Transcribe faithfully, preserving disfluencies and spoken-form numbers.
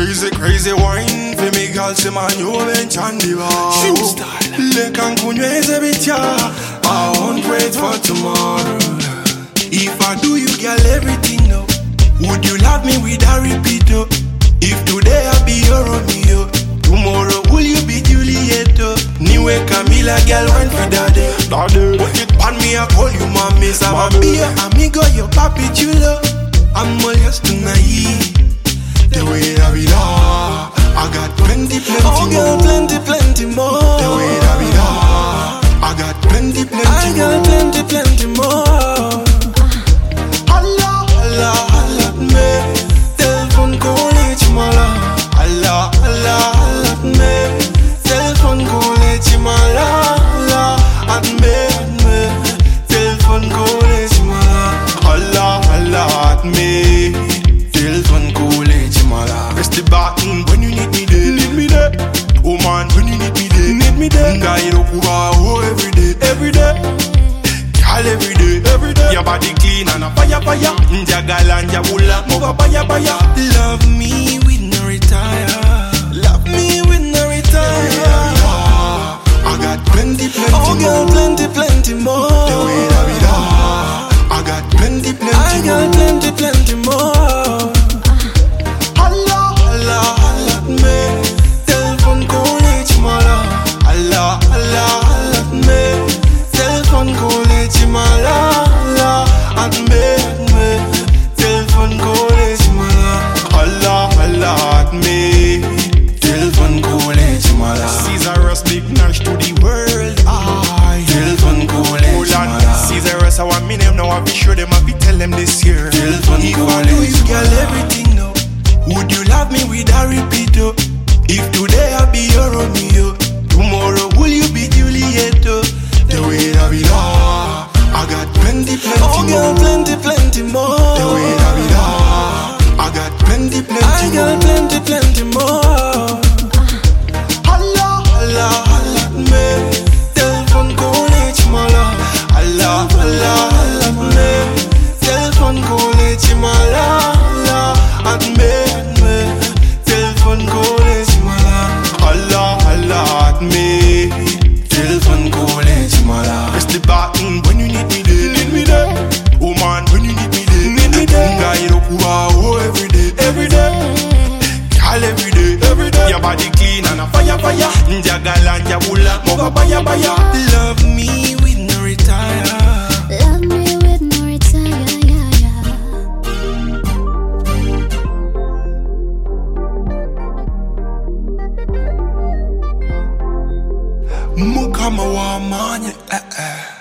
Crazy, crazy wine for me girl, say man you bench and the bar. Shoot style. Le cancuñez bit ya. I won't wait for tomorrow. If I do you girl everything now, would you love me with a repeat? If today I be your Romeo, tomorrow will you be Juliet? Niwe Camila girl wine for daddy. Daddy. Put it on me, I call you mommy. Sama be your amigo, your papi chulo. I'm all yours tonight. The way I be da, I got plenty, plenty Oh girl, more. plenty, plenty more. The way I be da, I got plenty, plenty I got more. plenty, plenty more. Allah, Allah, Allah me. Telephone college mala. Allah, Allah, Allah Me. Telephone college mala. Allah, at me, at me. Telephone college mala. Allah, Allah, at me. Telephone college mala. Press the button when you need me there. Need me there. Oh man, when you need me there. Need me there. Guy rokuba oh every day, every day. Girl every day, every day. Your body clean and a fire, fire. Njagal and jabula, mova fire, fire. Love me with no retire. Love me with no retire. I got plenty, plenty Oh girl, more. plenty, plenty more. The way I be da, I got plenty, plenty I got more. plenty, plenty more. Allah, Allah, Allah me. Telephone college mala. Allah, Allah, Allah Me. Telephone college mala. at me, Me. Telephone college mala. Allah, Allah at me. Telephone college mala. Caesarus big nash to the world. I Telephone college mala. Caesarus, I want me name now. I be sure them. I be tell them this year. Telephone If I do college you girl everything now, would you love me with a repeat? oh? If today I be your Romeo, tomorrow will you be Juliet? oh? The way I be da, I got plenty, plenty Oh girl, more. plenty, plenty more. The way I be da, I got plenty, plenty I got more. plenty, plenty more. Allah, Allah, Allah me. Telephone college mala. Allah, Allah, Allah me. Telephone college mala. At me, Me. Telephone college mala. Allah, Allah at me. Telephone college mala. Press the button when you need me there. Need me there. Oh man, when you need me there. Need me there. Guy rokuba oh every day, every day. Girl every day, every day. Your body clean and a fire, fire. Njagal and jabula, mova fire, fire. Love me with no retire. Love me with no retire, yeah, yeah. Mukama wa manye, eh eh.